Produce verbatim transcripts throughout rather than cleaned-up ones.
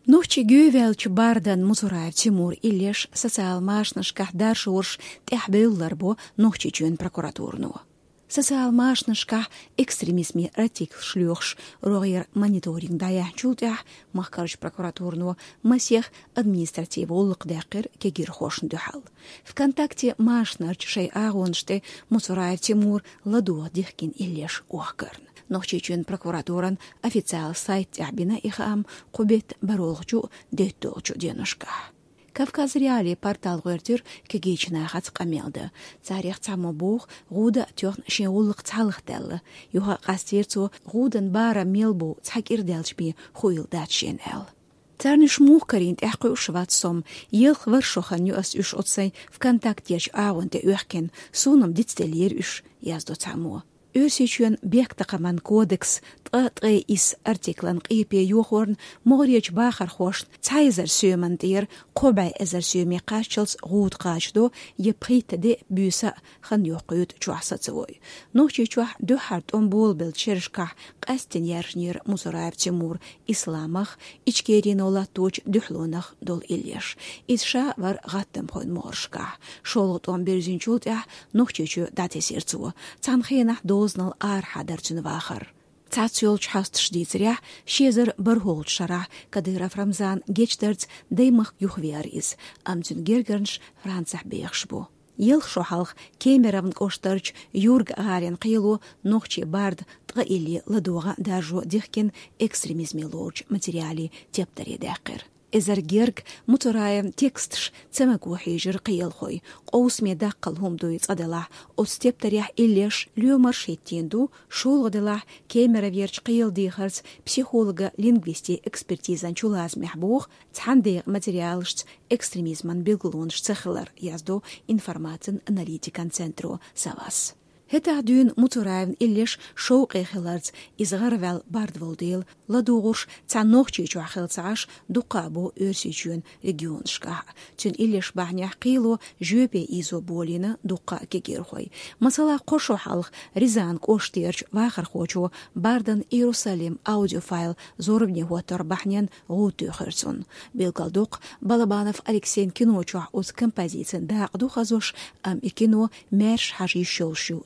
Нухчи гювелч бардан Мусураев Тимур Иллеш социал машнышках даршурш тяхбеллар нухчи чуен прокуратурну. Социал машнышках экстремизми ратик шлюхш роер мониторинг дая чултях махкарыч прокуратурну масех административолық дақыр кегир хошн духал. ВКонтакте машнарч шей агонште Мусураев Тимур ладуа дихкин Иллеш уахкарн. Нохчичун прокуратуран официал сайт тябина ихам кубет баролчу деттолчу денушка. Кавказ реали портал гортир кегечна хац камелда. Царих цамобух гуда тёрн шеулық цалықтелы. Юха қастирцу гудан бара мелбу цакирделчби хуилдатшен эл. Царниш мухкаринт эхкой ушватсом, елх варшохан юас уш отсай ВКонтактеч ауанте уахкен сунам дицтелер уш яздо цамо. Өсечен бектақаман кодекс тғатғай ис артиклан қипе юхорн моғреч бахар хошн цайзар сүймантер қобай әзір сүйме қашчылс ғуд қачдо епхитаде бүйса хан юқыют чуасацывой. Нохчи чуах дөхарт он бол бел чершках қастен яршнер Мусураев Тимур исламах ичкерин ола точ дөхлонах дол Иллеш. Исша вар ғаттым хойн моршках. Шолғыт он берзинчулт ях нохчи чу дате серцуо. Цанхенах дол Узнал ар хадарчын вахар. Цацюлч хаст шдицря, щезер барголд шара, Кадыров Рамзан гечтерц деймах юхвер из, амцюн гергернш Францах бейхшбу. Ел шохалх кемеравн коштарч юрг гарен қилу нохчи бард тға или ладуға дажу дихкен экстремизме лоуч материали тептаре дәқір. Эзергерг Мусураев текстш цемаку хижер қиылхой, қоусме даққылхум дуйц адала, отстептарях Иллеш люмаршеттенду, шолғадала кемера верч қиыл дихарц психолога лингвисти экспертизан чулазмех бух, цхандег материалшц экстремизман билглунш цехлар язду информацин аналитикан центру Савас. Хета дюн Мусураев Иллеш шоуқи хиларц изгарвел бардволдил ладуғуш цаннохчи чуахилцаш дуқабу өрсичун регионшка. Тюн Иллеш бахнях қилу жөпе изо болина дуқа кегерхой. Масала қошу халх Рязан коштирч вахар хочу бардан Иерусалим аудиофайл зорбни хотар бахнян гуту херсон. Белгалдуқ Балабанов Алексей киночуах уз композицин дақ духазуш ам и кино мерш хажи шолшу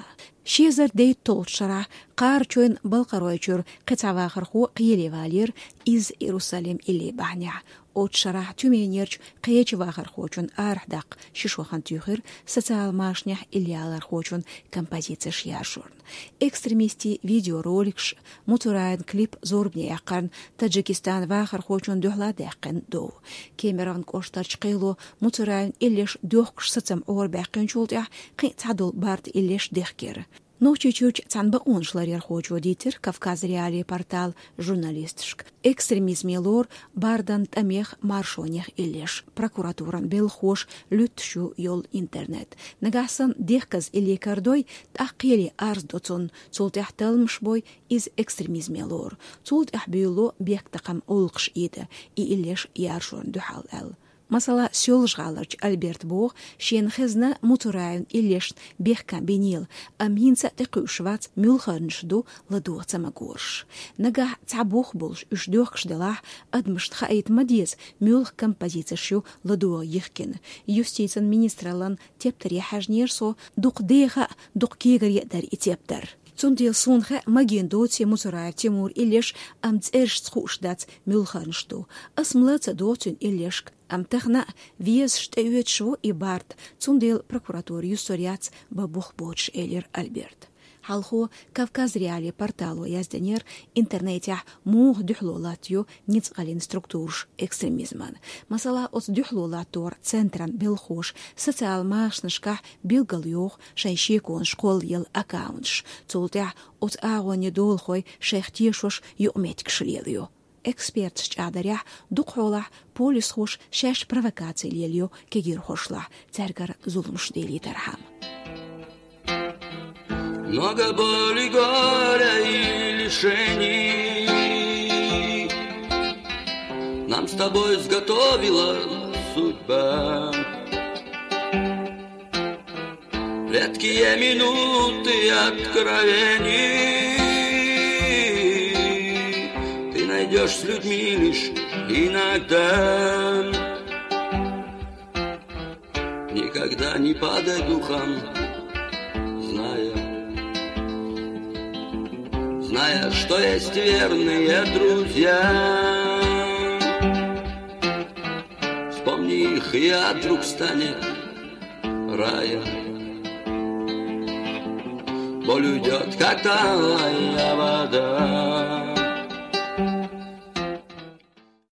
Щезер дей толчара, қарчуын балқаройчур, қыцавақырху қиелевалер из Иерусалим или бахня. Отшара тюменерч қиечевақырхучун архдақ шишуахан тюхыр, социал машнях ильялар хочун композиция шияшурн. Экстремисти видеороликш, Мусураев клип зорбне яқарн, Таджикистан вақыр хочун дөхла дәқін доу. Кемеран коштарч қилу, Мусураев Иллеш дөхкш сацам ор бәқін чултях, қи цадул бард Иллеш дәқкер. Ночи чуч цанба оншларер хочу дитер Кавказ реали портал журналистшк. Экстремизме лор бардан тамех маршонех Иллеш. Прокуратуран белхош лютшу йол интернет. Нагасан дехказ или кардой тахкели арз доцун цултях талмшбой из экстремизме лор. Цултях бюло бектакам олкш иде и Иллеш яршон духал эл. Масала сёлжгаларч Альберт Бог, шен хезна Мусураев Иллеш бехкан бенил, аминца текушвац мюлхарншду ладуца магорш. Нага цабух болш уж дёхшдала адмшт хаит мадез мюлх композицию ладуа ехкен. Юстицин министралан тептари хажнерсо дук деха дук кегер дар и тептар. Цундил сунха магендоти Мусураев Тимур Иллеш амцерш цхушдац мюлхарншду. Асмлаца дотин Иллеш Амтахна виез штеюет шо и барт, цундел прокуратур юсторяц бабух боч Элер Альберт. Халхо Кавказ реали порталу язденер интернете мух дюхлолатью ницгалин структурш экстремизман. Масала от дюхлолатор центран белхош социал машнышках билгалюх шайшикон школ ел аккаунтш. Цултя от агони долхой шехтишош юметик шлелью. Эксперт чадаря духола полис хош шеш провокаций лелью кегир хошла цергар зулмш дели тархам. Много боли, горя и лишений нам с тобой изготовила судьба. Редкие минуты откровений найдешь с людьми лишь иногда. Никогда не падай духом, зная, зная, что есть верные друзья. Вспомни их, и ад вдруг станет раем. Боль уйдет, как талая вода.